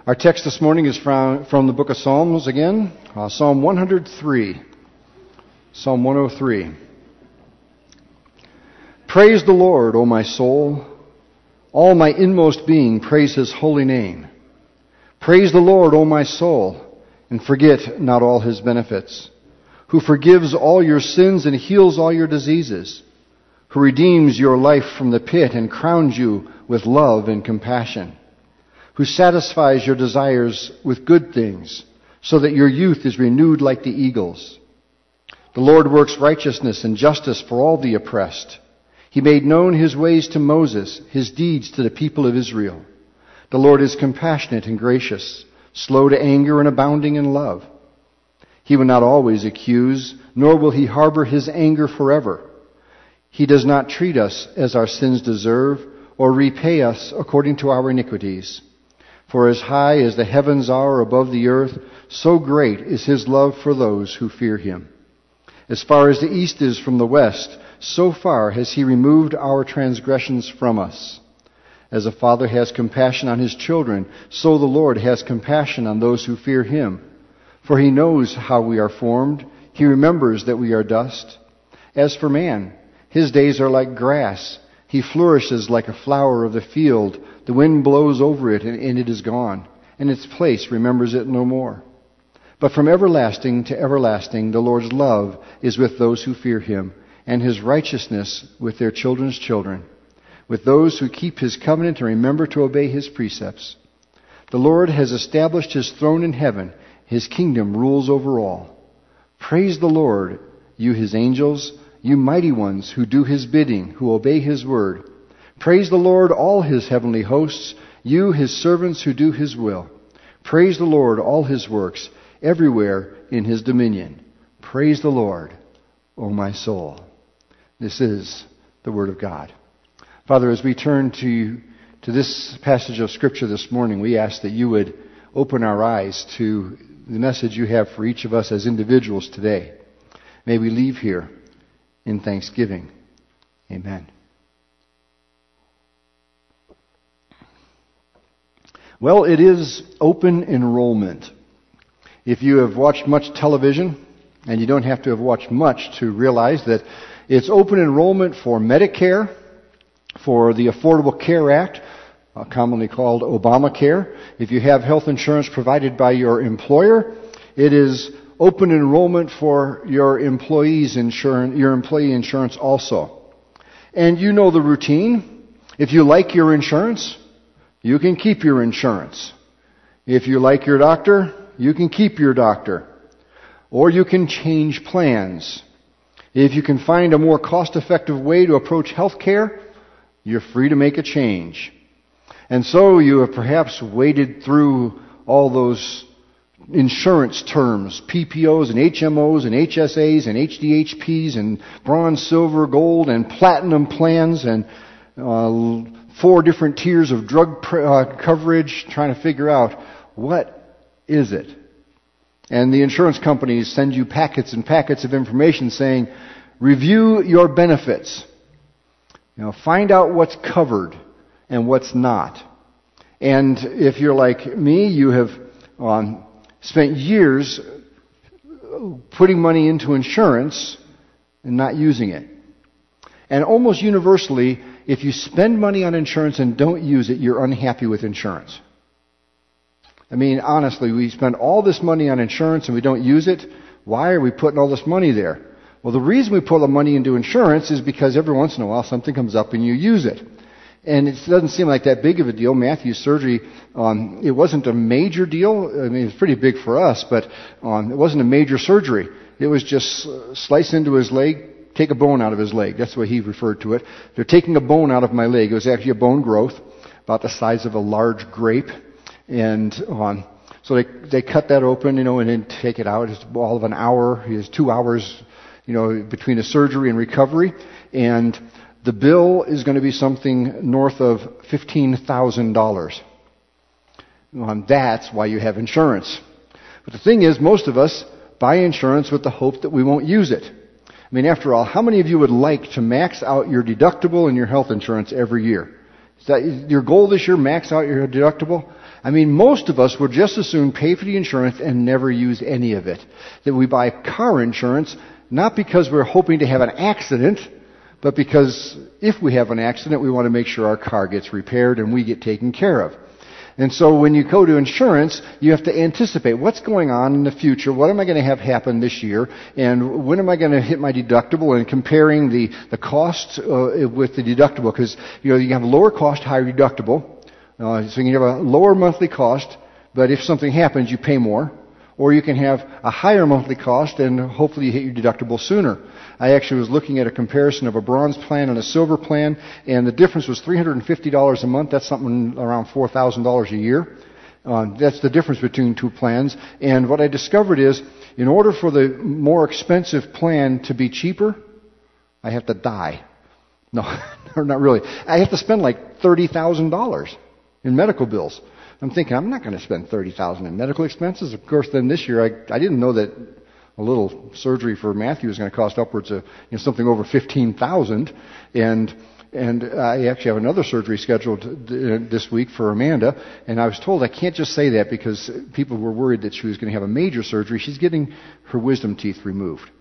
Our text this morning is from the book of Psalms again, Psalm 103. Psalm 103. Praise the Lord, O my soul. All my inmost being, praise His holy name. Praise the Lord, O my soul, and forget not all His benefits, who forgives all your sins and heals all your diseases, who redeems your life from the pit and crowns you with love and compassion, who satisfies your desires with good things, so that your youth is renewed like the eagles. The Lord works righteousness and justice for all the oppressed. He made known His ways to Moses, His deeds to the people of Israel. The Lord is compassionate and gracious, slow to anger and abounding in love. He will not always accuse, nor will He harbor His anger forever. He does not treat us as our sins deserve, or repay us according to our iniquities. For as high as the heavens are above the earth, so great is His love for those who fear Him. As far as the east is from the west, so far has He removed our transgressions from us. As a father has compassion on his children, so the Lord has compassion on those who fear Him. For He knows how we are formed. He remembers that we are dust. As for man, his days are like grass. He flourishes like a flower of the field. The wind blows over it, and it is gone, and its place remembers it no more. But from everlasting to everlasting, the Lord's love is with those who fear Him, and His righteousness with their children's children, with those who keep His covenant and remember to obey His precepts. The Lord has established His throne in heaven. His kingdom rules over all. Praise the Lord, you His angels, you mighty ones who do His bidding, who obey His word. Praise the Lord, all His heavenly hosts, you His servants who do His will. Praise the Lord, all His works, everywhere in His dominion. Praise the Lord, O my soul. This is the word of God. Father, as we turn to this passage of Scripture this morning, we ask that you would open our eyes to the message you have for each of us as individuals today. May we leave here in thanksgiving. Amen. Well, it is open enrollment. If you have watched much television, and you don't have to have watched much to realize that it's open enrollment for Medicare, for the Affordable Care Act, commonly called Obamacare. If you have health insurance provided by your employer, it is open enrollment for your employee insurance also. And you know the routine. If you like your insurance, you can keep your insurance. If you like your doctor, you can keep your doctor. Or you can change plans. If you can find a more cost-effective way to approach health care, you're free to make a change. And so you have perhaps waded through all those insurance terms, PPOs and HMOs and HSAs and HDHPs and bronze, silver, gold and platinum plans and 4 different tiers of drug coverage, trying to figure out what is it. And the insurance companies send you packets and packets of information saying, review your benefits. Find out what's covered and what's not. And if you're like me, you have spent years putting money into insurance and not using it. And almost universally, if you spend money on insurance and don't use it, you're unhappy with insurance. I mean, honestly, we spend all this money on insurance and we don't use it. Why are we putting all this money there? Well, the reason we put the money into insurance is because every once in a while something comes up and you use it. And it doesn't seem like that big of a deal. Matthew's surgery, it wasn't a major deal. I mean, it was pretty big for us, but it wasn't a major surgery. It was just slice into his leg, take a bone out of his leg. That's the way he referred to it. They're taking a bone out of my leg. It was actually a bone growth about the size of a large grape. And so they cut that open, and then take it out. It's all of an hour. He has 2 hours, between a surgery and recovery. And the bill is going to be something north of $15,000. That's why you have insurance. But the thing is, most of us buy insurance with the hope that we won't use it. I mean, after all, how many of you would like to max out your deductible and your health insurance every year? Is that your goal this year, max out your deductible? I mean, most of us would just as soon pay for the insurance and never use any of it. That we buy car insurance, not because we're hoping to have an accident, but because if we have an accident, we want to make sure our car gets repaired and we get taken care of. And so when you go to insurance, you have to anticipate what's going on in the future, what am I going to have happen this year, and when am I going to hit my deductible, and comparing the costs with the deductible, because you have a lower cost, higher deductible, so you can have a lower monthly cost, but if something happens, you pay more. Or you can have a higher monthly cost and hopefully you hit your deductible sooner. I actually was looking at a comparison of a bronze plan and a silver plan, and the difference was $350 a month. That's something around $4,000 a year. That's the difference between two plans. And what I discovered is, in order for the more expensive plan to be cheaper, I have to die. No, not really. I have to spend like $30,000 in medical bills. I'm thinking, I'm not going to spend $30,000 in medical expenses. Of course, then this year, I didn't know that a little surgery for Matthew was going to cost upwards of something over $15,000, and I actually have another surgery scheduled this week for Amanda, and I was told I can't just say that because people were worried that she was going to have a major surgery. She's getting her wisdom teeth removed,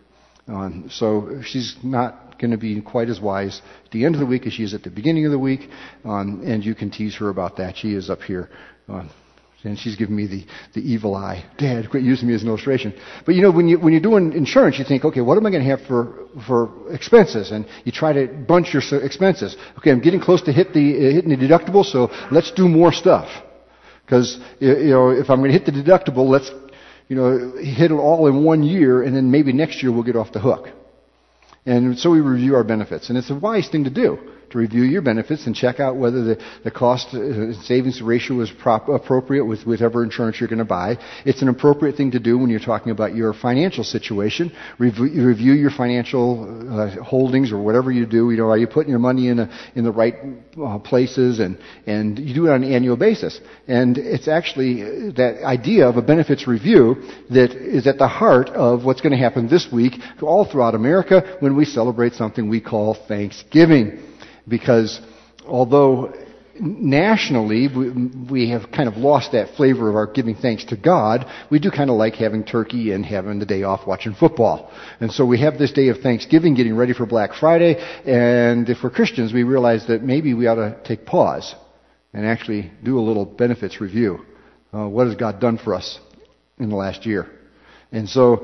so she's not going to be quite as wise at the end of the week as she is at the beginning of the week, and you can tease her about that. She is up here. And she's giving me the evil eye. Dad, quit using me as an illustration. But when you're doing insurance, you think, okay, what am I going to have for expenses? And you try to bunch your expenses. Okay, I'm getting close to hitting the deductible, so let's do more stuff. Because if I'm going to hit the deductible, let's hit it all in 1 year, and then maybe next year we'll get off the hook. And so we review our benefits, and it's a wise thing to do, to review your benefits and check out whether the cost savings ratio is appropriate with whatever insurance you're going to buy. It's an appropriate thing to do when you're talking about your financial situation. Review your financial holdings or whatever you do. Are you putting your money in the right places? And you do it on an annual basis. And it's actually that idea of a benefits review that is at the heart of what's going to happen this week all throughout America when we celebrate something we call Thanksgiving. Because although nationally we have kind of lost that flavor of our giving thanks to God, we do kind of like having turkey and having the day off watching football. And so we have this day of Thanksgiving, getting ready for Black Friday, and if we're Christians, we realize that maybe we ought to take pause and actually do a little benefits review. What has God done for us in the last year? And so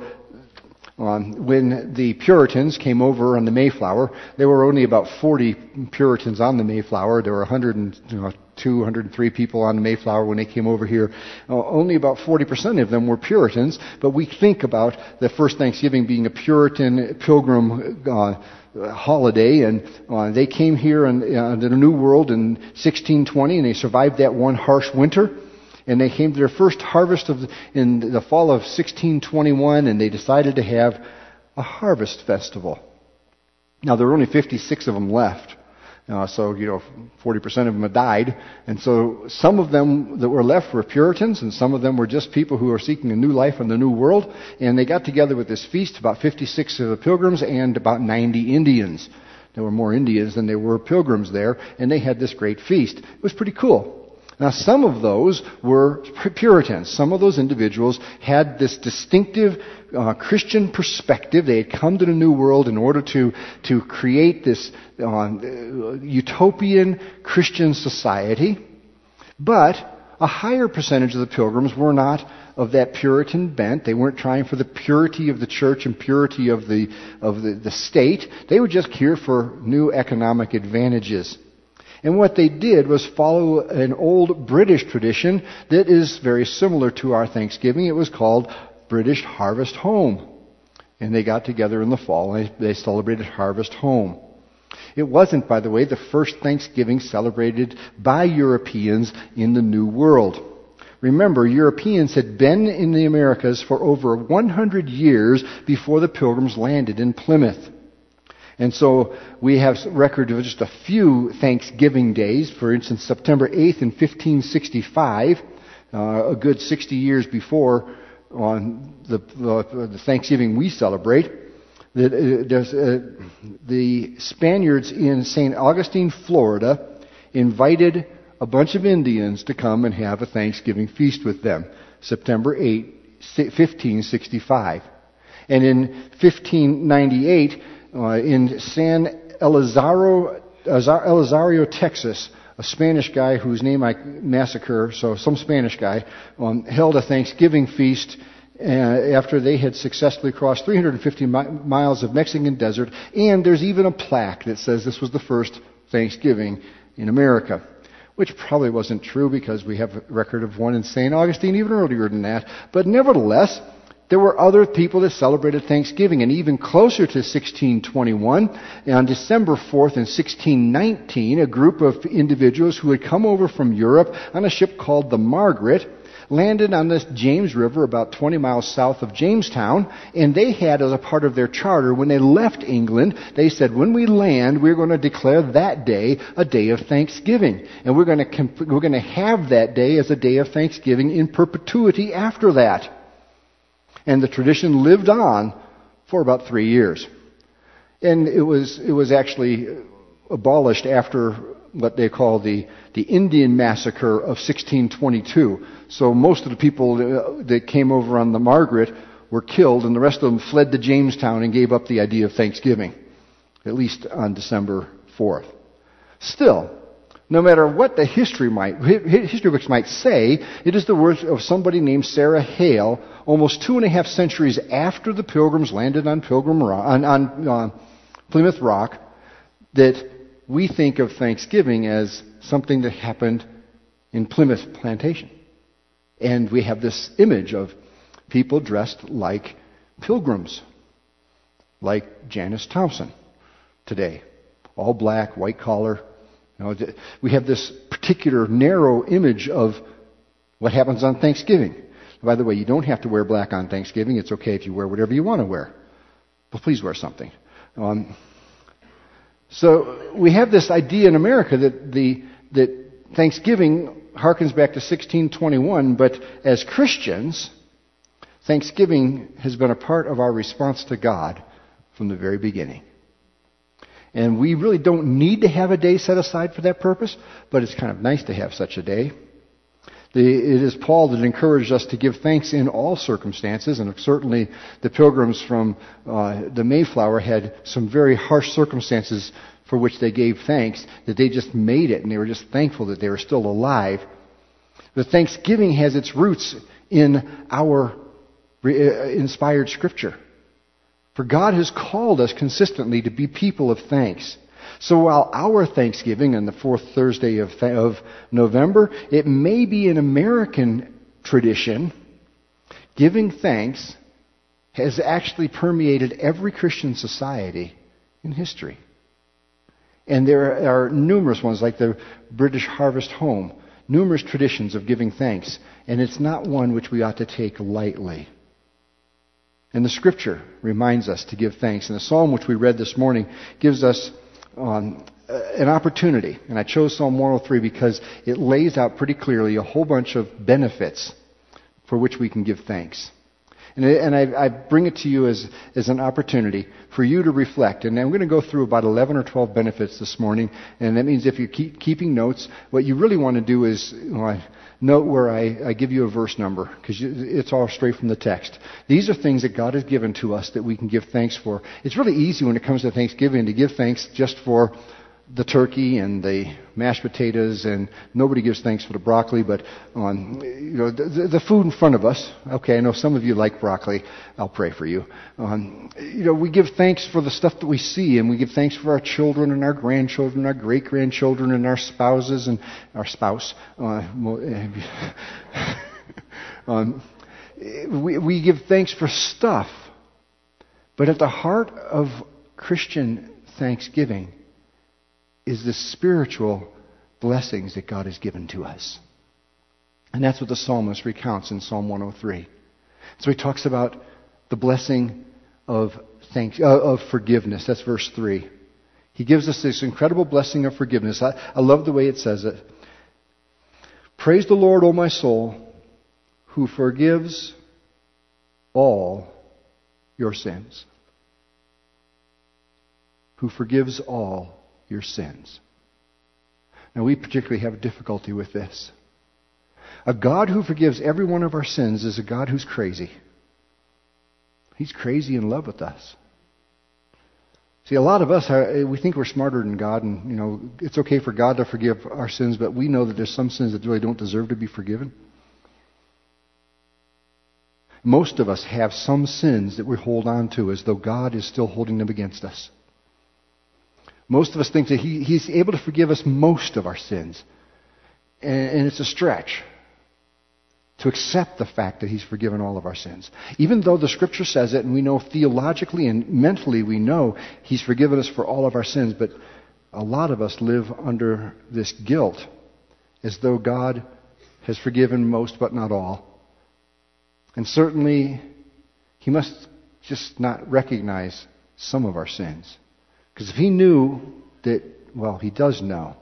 when the Puritans came over on the Mayflower, there were only about 40 Puritans on the Mayflower. There were 102, 103 people on the Mayflower when they came over here. Only about 40% of them were Puritans, but we think about the first Thanksgiving being a Puritan pilgrim holiday, and they came here in the New World in 1620, and they survived that one harsh winter. And they came to their first harvest in the fall of 1621, and they decided to have a harvest festival. Now, there were only 56 of them left. So 40% of them had died. And so some of them that were left were Puritans, and some of them were just people who were seeking a new life in the New World. And they got together with this feast, about 56 of the pilgrims and about 90 Indians. There were more Indians than there were pilgrims there, and they had this great feast. It was pretty cool. Now, some of those were Puritans. Some of those individuals had this distinctive Christian perspective. They had come to the New World in order to create this utopian Christian society. But a higher percentage of the pilgrims were not of that Puritan bent. They weren't trying for the purity of the church and purity of the state. They were just here for new economic advantages. And what they did was follow an old British tradition that is very similar to our Thanksgiving. It was called British Harvest Home. And they got together in the fall and they celebrated Harvest Home. It wasn't, by the way, the first Thanksgiving celebrated by Europeans in the New World. Remember, Europeans had been in the Americas for over 100 years before the Pilgrims landed in Plymouth. And so we have record of just a few Thanksgiving days. For instance, September 8th in 1565, a good 60 years before on the Thanksgiving we celebrate, the Spaniards in St. Augustine, Florida, invited a bunch of Indians to come and have a Thanksgiving feast with them, September 8, 1565. And in 1598, in San Elizario, Texas, a Spanish guy whose name I massacre, so some Spanish guy, held a Thanksgiving feast after they had successfully crossed 350 miles of Mexican desert, and there's even a plaque that says this was the first Thanksgiving in America, which probably wasn't true because we have a record of one in St. Augustine even earlier than that. But nevertheless, there were other people that celebrated Thanksgiving, and even closer to 1621, on December 4th in 1619, a group of individuals who had come over from Europe on a ship called the Margaret landed on the James River about 20 miles south of Jamestown, and they had as a part of their charter, when they left England, they said, when we land, we're going to declare that day a day of Thanksgiving, and we're going to have that day as a day of Thanksgiving in perpetuity after that. And the tradition lived on for about 3 years. And it was actually abolished after what they call the Indian Massacre of 1622. So most of the people that came over on the Margaret were killed, and the rest of them fled to Jamestown and gave up the idea of Thanksgiving, at least on December 4th. Still, no matter what the history books might say, it is the words of somebody named Sarah Hale, almost 2.5 centuries after the Pilgrims landed on Plymouth Rock, that we think of Thanksgiving as something that happened in Plymouth Plantation. And we have this image of people dressed like pilgrims, like Janice Thompson today. All black, white collar. We have this particular narrow image of what happens on Thanksgiving. By the way, you don't have to wear black on Thanksgiving. It's okay if you wear whatever you want to wear. But please wear something. So we have this idea in America that Thanksgiving harkens back to 1621, but as Christians, Thanksgiving has been a part of our response to God from the very beginning. And we really don't need to have a day set aside for that purpose, but it's kind of nice to have such a day. It is Paul that encouraged us to give thanks in all circumstances, and certainly the Pilgrims from the Mayflower had some very harsh circumstances for which they gave thanks, that they just made it, and they were just thankful that they were still alive. But Thanksgiving has its roots in our inspired Scripture. For God has called us consistently to be people of thanks. So while our Thanksgiving on the fourth Thursday of November, it may be an American tradition, giving thanks has actually permeated every Christian society in history. And there are numerous ones, like the British Harvest Home, numerous traditions of giving thanks, and it's not one which we ought to take lightly. And the Scripture reminds us to give thanks. And the psalm which we read this morning gives us an opportunity. And I chose Psalm 103 because it lays out pretty clearly a whole bunch of benefits for which we can give thanks. And I bring it to you as an opportunity for you to reflect. And I'm going to go through about 11 or 12 benefits this morning. And that means if you're keeping notes, what you really want to do is note where I give you a verse number, because it's all straight from the text. These are things that God has given to us that we can give thanks for. It's really easy when it comes to Thanksgiving to give thanks just for the turkey and the mashed potatoes, and nobody gives thanks for the broccoli, but the food in front of us. Okay, I know some of you like broccoli. I'll pray for you. We give thanks for the stuff that we see, and we give thanks for our children and our grandchildren, our great-grandchildren, and our spouses and our spouse. We give thanks for stuff, but at the heart of Christian thanksgiving is the spiritual blessings that God has given to us. And that's what the psalmist recounts in Psalm 103. So he talks about the blessing of forgiveness. That's verse 3. He gives us this incredible blessing of forgiveness. I love the way it says it. Praise the Lord, O my soul, who forgives all your sins. Who forgives all your sins. Now, we particularly have difficulty with this. A God who forgives every one of our sins is a God who's crazy. He's crazy in love with us. See, a lot of us, we think we're smarter than God, and, it's okay for God to forgive our sins, but we know that there's some sins that really don't deserve to be forgiven. Most of us have some sins that we hold on to as though God is still holding them against us. Most of us think that He's able to forgive us most of our sins. And it's a stretch to accept the fact that He's forgiven all of our sins. Even though the Scripture says it, and we know theologically and mentally we know He's forgiven us for all of our sins, but a lot of us live under this guilt as though God has forgiven most but not all. And certainly, He must just not recognize some of our sins. Because if He knew that, well, He does know.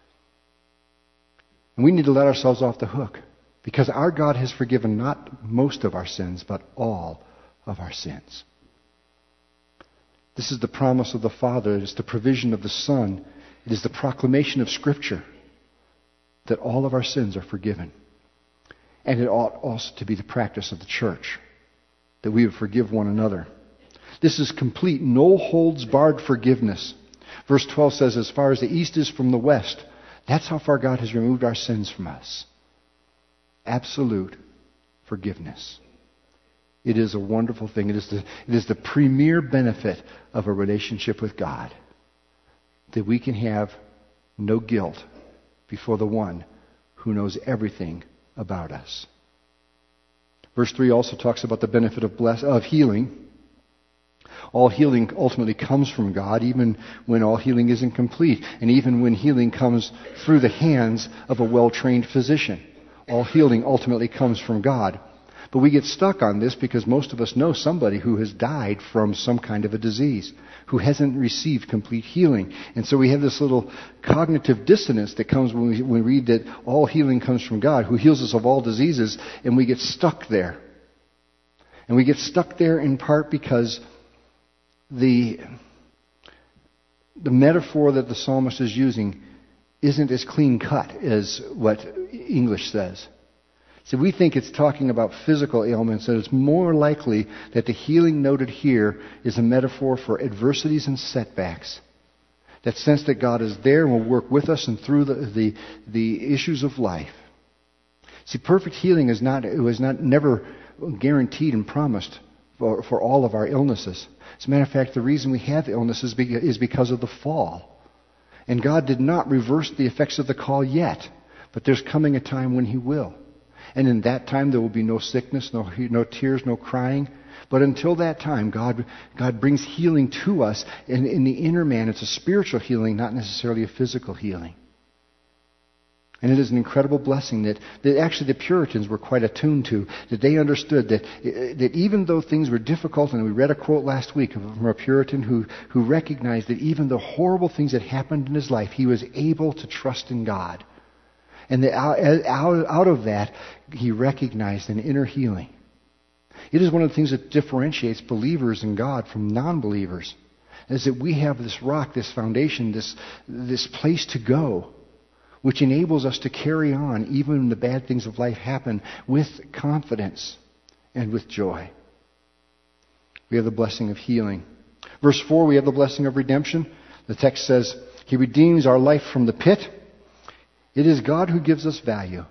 And we need to let ourselves off the hook. Because our God has forgiven not most of our sins, but all of our sins. This is the promise of the Father. It is the provision of the Son. It is the proclamation of Scripture that all of our sins are forgiven. And it ought also to be the practice of the church, that we would forgive one another. This is complete, no-holds-barred forgiveness. Verse 12 says, as far as the east is from the west, that's how far God has removed our sins from us. Absolute forgiveness. It is a wonderful thing. It is the premier benefit of a relationship with God, that we can have no guilt before the one who knows everything about us. Verse 3 also talks about the benefit of healing. All healing ultimately comes from God, even when all healing isn't complete, and even when healing comes through the hands of a well-trained physician. All healing ultimately comes from God. But we get stuck on this because most of us know somebody who has died from some kind of a disease, who hasn't received complete healing. And so we have this little cognitive dissonance that comes when we read that all healing comes from God, who heals us of all diseases, and we get stuck there. And we get stuck there in part because the metaphor that the psalmist is using isn't as clean cut as what English says. So we think it's talking about physical ailments, and it's more likely that the healing noted here is a metaphor for adversities and setbacks. That sense that God is there and will work with us and through the issues of life. See, perfect healing is never guaranteed and promised for all of our illnesses. As a matter of fact, the reason we have illnesses is because of the fall. And God did not reverse the effects of the fall yet, but there's coming a time when He will. And in that time there will be no sickness, no tears, no crying. But until that time, God brings healing to us. And in the inner man, it's a spiritual healing, not necessarily a physical healing. And it is an incredible blessing that actually the Puritans were quite attuned to, that they understood that even though things were difficult, and we read a quote last week from a Puritan who recognized that even the horrible things that happened in his life, he was able to trust in God. And that out of that, he recognized an inner healing. It is one of the things that differentiates believers in God from non-believers, is that we have this rock, this foundation, this place to go, which enables us to carry on even when the bad things of life happen with confidence and with joy. We have the blessing of healing. Verse 4, we have the blessing of redemption. The text says, He redeems our life from the pit. It is God who gives us value.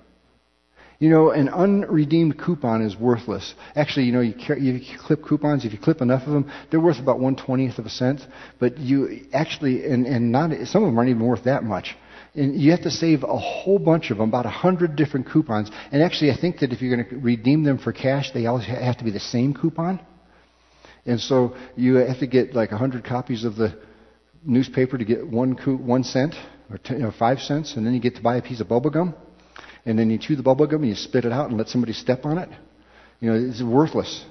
An unredeemed coupon is worthless. Actually, you clip coupons, if you clip enough of them, they're worth about 1/20th of a cent. But you actually, and not, some of them aren't even worth that much. And you have to save a whole bunch of them, about 100 different coupons. And actually, I think that if you're going to redeem them for cash, they all have to be the same coupon. And so you have to get like 100 copies of the newspaper to get 1 cent or 5 cents, and then you get to buy a piece of bubble gum, and then you chew the bubble gum and you spit it out and let somebody step on it. It's worthless.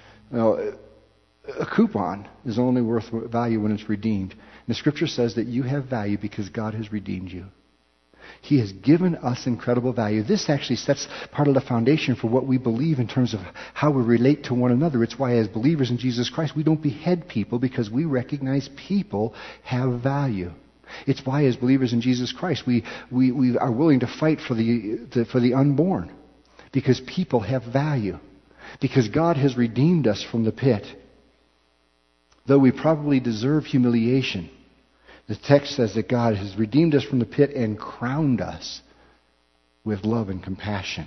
A coupon is only worth value when it's redeemed. And the Scripture says that you have value because God has redeemed you. He has given us incredible value. This actually sets part of the foundation for what we believe in terms of how we relate to one another. It's why as believers in Jesus Christ, we don't behead people, because we recognize people have value. It's why, as believers in Jesus Christ, we are willing to fight for the unborn. Because people have value. Because God has redeemed us from the pit. Though we probably deserve humiliation, the text says that God has redeemed us from the pit and crowned us with love and compassion.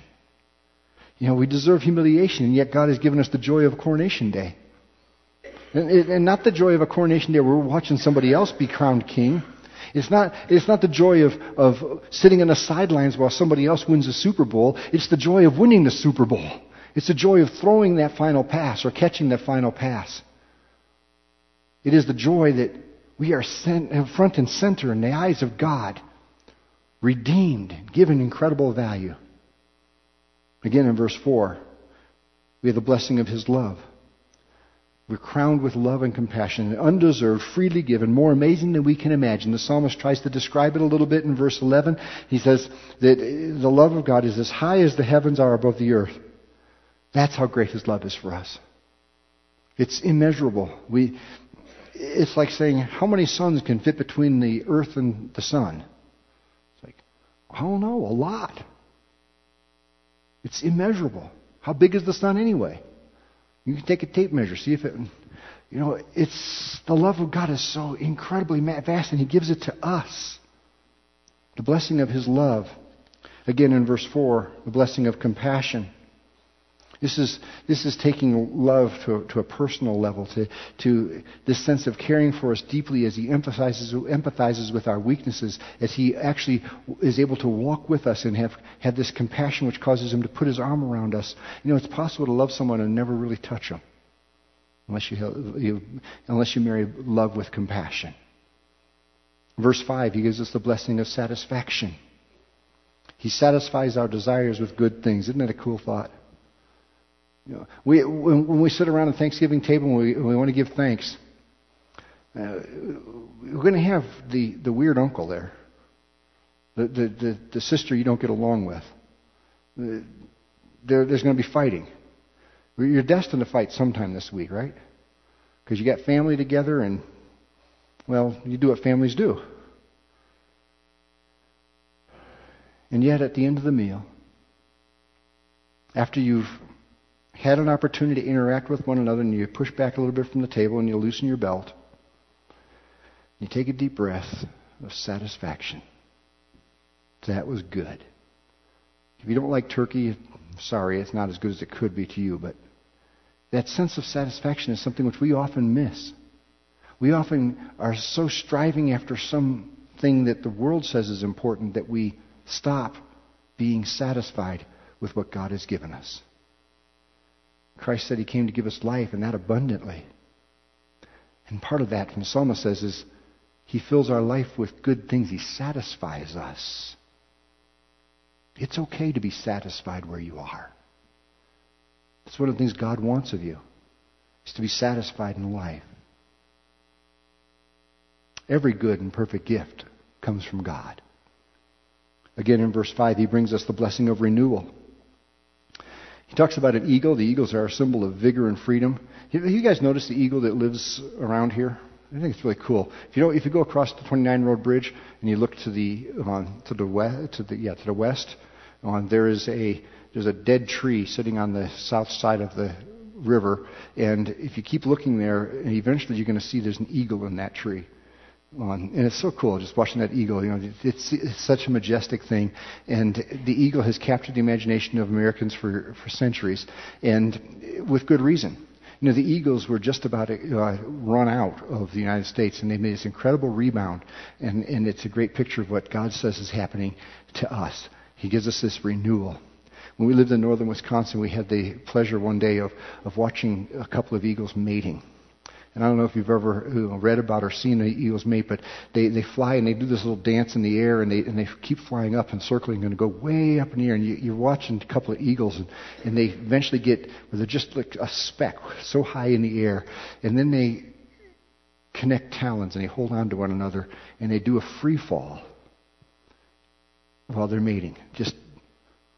We deserve humiliation, and yet God has given us the joy of a coronation day. And not the joy of a coronation day where we're watching somebody else be crowned king. It's not the joy of sitting on the sidelines while somebody else wins the Super Bowl. It's the joy of winning the Super Bowl. It's the joy of throwing that final pass or catching that final pass. It is the joy that we are front and center in the eyes of God, redeemed, given incredible value. Again, in verse 4, we have the blessing of His love. We're crowned with love and compassion, undeserved, freely given, more amazing than we can imagine. The psalmist tries to describe it a little bit in verse 11. He says that the love of God is as high as the heavens are above the earth. That's how great His love is for us. It's immeasurable. It's like saying, how many suns can fit between the earth and the sun? It's like, I don't know, a lot. It's immeasurable. How big is the sun anyway? You can take a tape measure, see if it... it's... The love of God is so incredibly vast, and He gives it to us. The blessing of His love. Again, in verse 4, the blessing of compassion. This is taking love to a personal level, to this sense of caring for us deeply as He empathizes with our weaknesses, as He actually is able to walk with us and have this compassion which causes Him to put His arm around us. It's possible to love someone and never really touch them, unless you marry love with compassion. Verse 5, He gives us the blessing of satisfaction. He satisfies our desires with good things. Isn't that a cool thought? When we sit around the Thanksgiving table and we want to give thanks, we're going to have the weird uncle there, the sister you don't get along with. There's going to be fighting. You're destined to fight sometime this week, right? Because you got family together, and you do what families do. And yet, at the end of the meal, after you've had an opportunity to interact with one another, and you push back a little bit from the table and you loosen your belt, you take a deep breath of satisfaction. That was good. If you don't like turkey, sorry, it's not as good as it could be to you, but that sense of satisfaction is something which we often miss. We often are so striving after something that the world says is important that we stop being satisfied with what God has given us. Christ said He came to give us life, and that abundantly. And part of that, from the psalmist says, is He fills our life with good things. He satisfies us. It's okay to be satisfied where you are. That's one of the things God wants of you, is to be satisfied in life. Every good and perfect gift comes from God. Again, in verse 5, He brings us the blessing of renewal. He talks about an eagle. The eagles are a symbol of vigor and freedom. Have you guys noticed the eagle that lives around here? I think it's really cool. If you go across the 29 Road Bridge and you look to the west, there's a dead tree sitting on the south side of the river, and if you keep looking there, eventually you're going to see there's an eagle in that tree. And it's so cool just watching that eagle. It's such a majestic thing. And the eagle has captured the imagination of Americans for centuries, and with good reason. The eagles were just about to run out of the United States, and they made this incredible rebound. And it's a great picture of what God says is happening to us. He gives us this renewal. When we lived in northern Wisconsin, we had the pleasure one day of watching a couple of eagles mating. And I don't know if you've ever read about or seen the eagles mate, but they fly and they do this little dance in the air, and they keep flying up and circling and go way up in the air. And you're watching a couple of eagles, and they eventually get where they're just like a speck so high in the air. And then they connect talons and they hold on to one another, and they do a free fall while they're mating. Just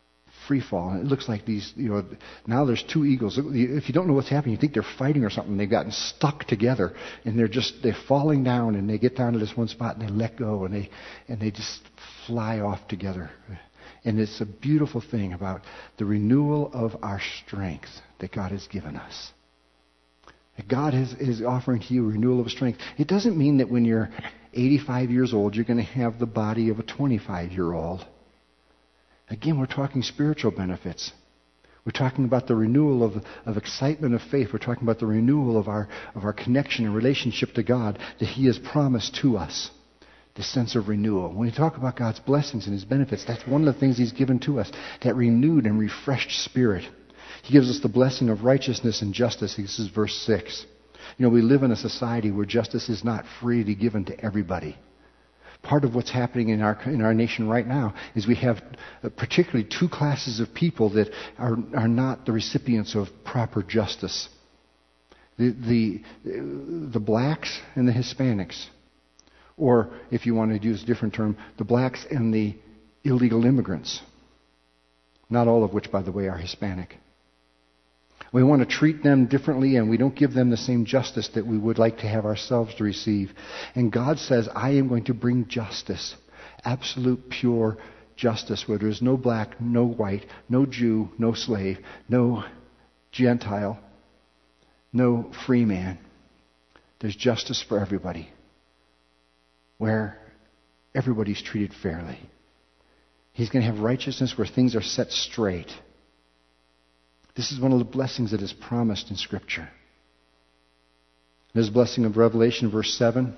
free fall. And it looks like these, now there's two eagles. If you don't know what's happening, you think they're fighting or something. They've gotten stuck together, and they're falling down, and they get down to this one spot, and they let go, and they just fly off together. And it's a beautiful thing about the renewal of our strength that God has given us. That God is offering to you a renewal of strength. It doesn't mean that when you're 85 years old, you're going to have the body of a 25-year-old. Again, we're talking spiritual benefits. We're talking about the renewal of excitement of faith. We're talking about the renewal of our connection and relationship to God that He has promised to us. The sense of renewal. When we talk about God's blessings and His benefits, that's one of the things He's given to us, that renewed and refreshed spirit. He gives us the blessing of righteousness and justice. This is verse 6. We live in a society where justice is not freely given to everybody. Part of what's happening in our nation right now is we have particularly two classes of people that are not the recipients of proper justice. The blacks and the Hispanics. Or, if you want to use a different term, the blacks and the illegal immigrants. Not all of which, by the way, are Hispanic. We want to treat them differently, and we don't give them the same justice that we would like to have ourselves to receive. And God says, I am going to bring justice. Absolute, pure justice, where there is no black, no white, no Jew, no slave, no Gentile, no free man. There's justice for everybody, where everybody's treated fairly. He's going to have righteousness where things are set straight. This is one of the blessings that is promised in Scripture. This blessing of Revelation, verse 7,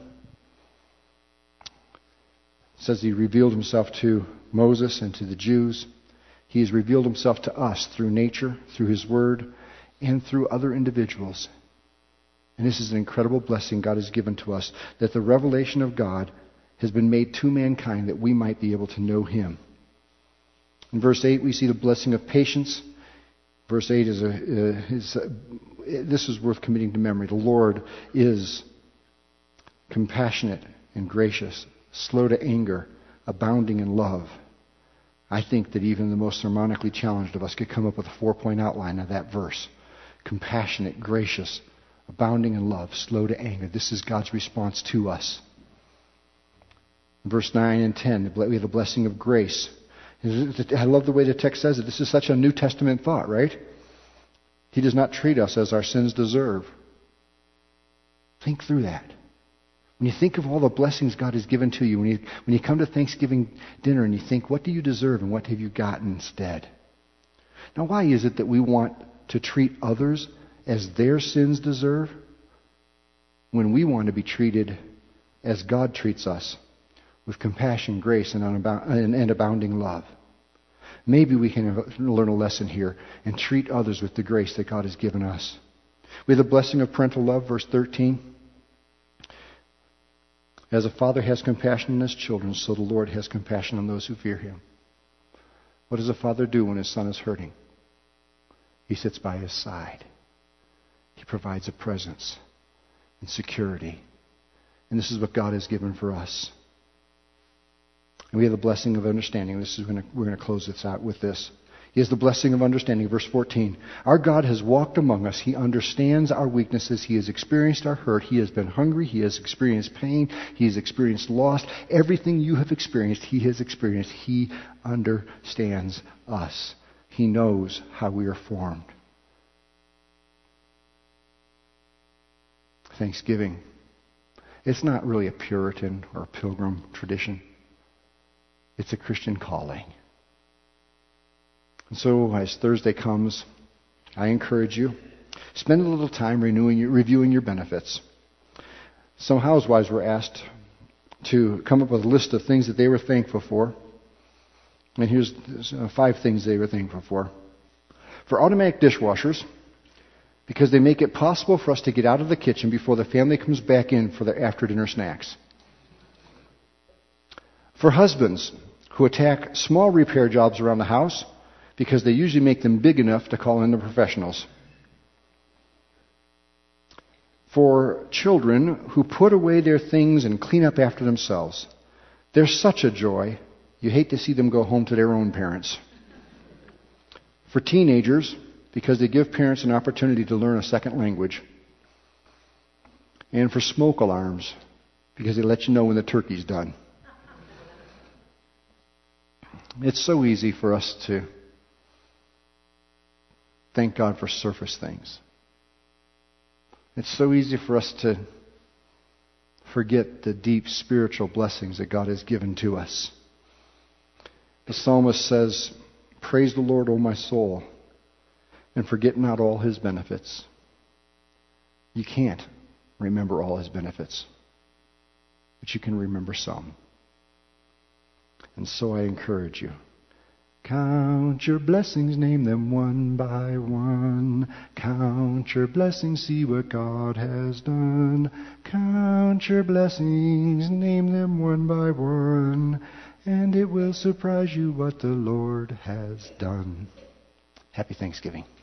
says He revealed Himself to Moses and to the Jews. He has revealed Himself to us through nature, through His Word, and through other individuals. And this is an incredible blessing God has given to us, that the revelation of God has been made to mankind that we might be able to know Him. In verse 8, we see the blessing of patience. Verse 8 this is worth committing to memory. The Lord is compassionate and gracious, slow to anger, abounding in love. I think that even the most sermonically challenged of us could come up with a 4-point outline of that verse. Compassionate, gracious, abounding in love, slow to anger. This is God's response to us. Verse 9 and 10, we have the blessing of grace. I love the way the text says it. This is such a New Testament thought, right? He does not treat us as our sins deserve. Think through that. When you think of all the blessings God has given to you, when you come to Thanksgiving dinner and you think, what do you deserve and what have you gotten instead? Now, why is it that we want to treat others as their sins deserve when we want to be treated as God treats us, with compassion, grace, and abounding love? Maybe we can learn a lesson here and treat others with the grace that God has given us. We have the blessing of parental love, verse 13. As a father has compassion on his children, so the Lord has compassion on those who fear Him. What does a father do when his son is hurting? He sits by his side. He provides a presence and security. And this is what God has given for us. And we have the blessing of understanding. We're going to close this out with this. He has the blessing of understanding. Verse 14. Our God has walked among us. He understands our weaknesses. He has experienced our hurt. He has been hungry. He has experienced pain. He has experienced loss. Everything you have experienced, He has experienced. He understands us. He knows how we are formed. Thanksgiving. It's not really a Puritan or a Pilgrim tradition. It's a Christian calling. And so as Thursday comes, I encourage you, spend a little time reviewing your benefits. Some housewives were asked to come up with a list of things that they were thankful for. And here's 5 things they were thankful for. For automatic dishwashers, because they make it possible for us to get out of the kitchen before the family comes back in for their after-dinner snacks. For husbands who attack small repair jobs around the house because they usually make them big enough to call in the professionals. For children who put away their things and clean up after themselves. They're such a joy, you hate to see them go home to their own parents. For teenagers, because they give parents an opportunity to learn a second language. And for smoke alarms, because they let you know when the turkey's done. It's so easy for us to thank God for surface things. It's so easy for us to forget the deep spiritual blessings that God has given to us. The psalmist says, "Praise the Lord, O my soul, and forget not all His benefits." You can't remember all His benefits, but you can remember some. And so I encourage you, count your blessings, name them one by one. Count your blessings, see what God has done. Count your blessings, name them one by one, and it will surprise you what the Lord has done. Happy Thanksgiving.